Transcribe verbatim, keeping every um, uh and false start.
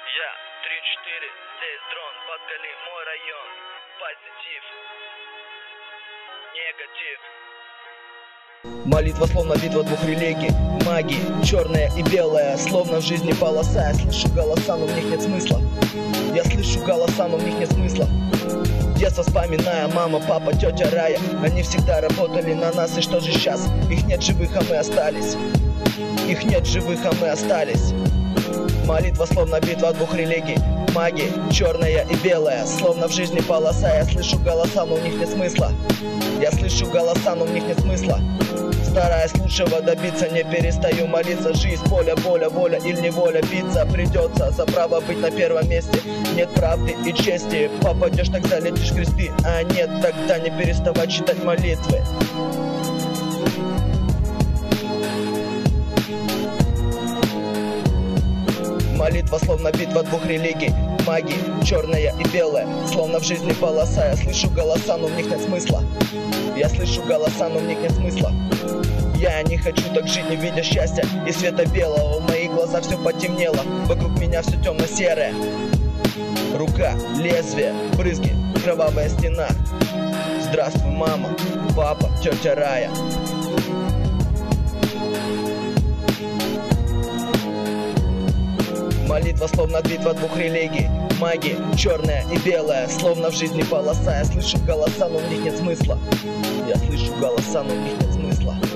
Я три-четыре, здесь дрон, подкали мой район. Позитив, негатив. Молитва словно битва двух религий, магии, черная и белая, словно в жизни полоса. Я слышу голоса, но в них нет смысла. Я слышу голоса, но в них нет смысла. Детство вспоминая, мама, папа, тетя Рая. Они всегда работали на нас, и что же сейчас? Их нет живых, а мы остались. Их нет живых, а мы остались. Молитва словно битва двух религий, магии, черная и белая, словно в жизни полоса. Я слышу голоса, но в них нет смысла. Я слышу голоса, но в них нет смысла. Стараясь лучшего добиться, не перестаю молиться. Жизнь, поля, воля, воля или неволя, биться придется за право быть на первом месте. Нет правды и чести, попадешь, так залетишь кресты. А нет, тогда не переставай читать молитвы. Молитва словно битва двух религий, магии, черная и белая, словно в жизни полоса. Я слышу голоса, но в них нет смысла. Я слышу голоса, но в них нет смысла. Я не хочу так жить, не видя счастья и света белого. В моих глазах все потемнело, вокруг меня все темно-серое. Рука, лезвие, брызги, кровавая стена. Здравствуй, мама, папа, тетя Рая. Молитва словно битва двух религий, магии, черная и белая, словно в жизни полоса. Я слышу голоса, но в них нет смысла. Я слышу голоса, но в них нет смысла.